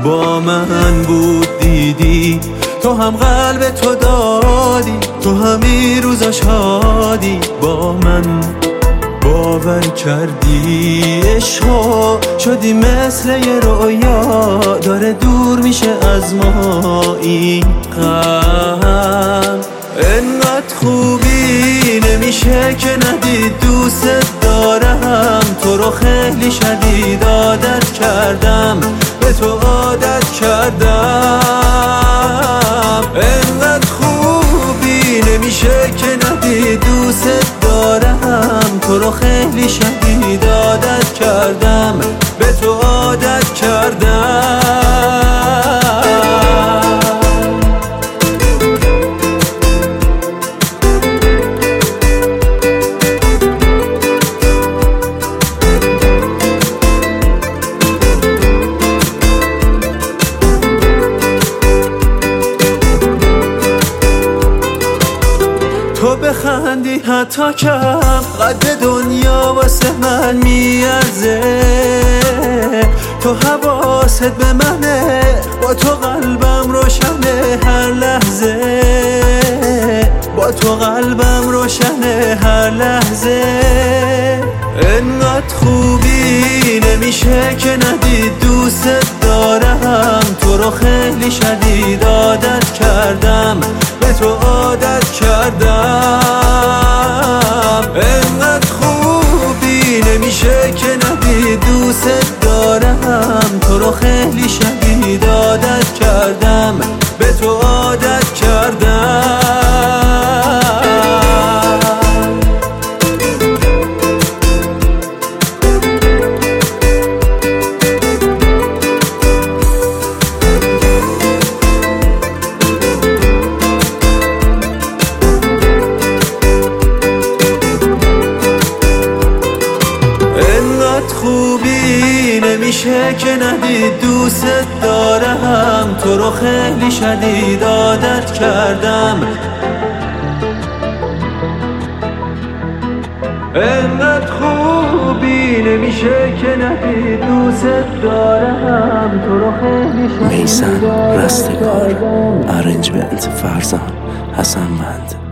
با من بود دیدی، تو هم قلب تو دادی، تو همین روزا شادی با من باور کردی. عشقا شدی مثل یه رویا، داره دور میشه از ما این غم. انقدر خوبی نمیشه که ندید، دوست دارم تو رو خیلی شدید عادت کردم، به تو عادت کردم. انقدر خوبی نمیشه که ندید، دوست دارم تو رو خیلی شدید عادت کردم، به تو عادت کردم. تو بخندی حتی کم، قد دنیا واسه من میارزه. تو حواست به منه، با تو قلبم روشنه هر لحظه، با تو قلبم روشنه هر لحظه. انقدر خوبی نمیشه که ندید، دوست دارم تو رو خیلی شدید عادت کردم، به تو عادت کردم. انقدر خوبی نمیشه که ندید، دوست دارم تو رو خیلی شدید عادت کردم، به تو عادت کردم. خوبی نمیشه که ندید، دوست دارم تو رو خیلی شدید عادت کردم. انقدر خوبی نمیشه که ندید، دوست دارم تو رو خیلی شدید. میثم رستگار، ارنجمنت فرزان حسنوند.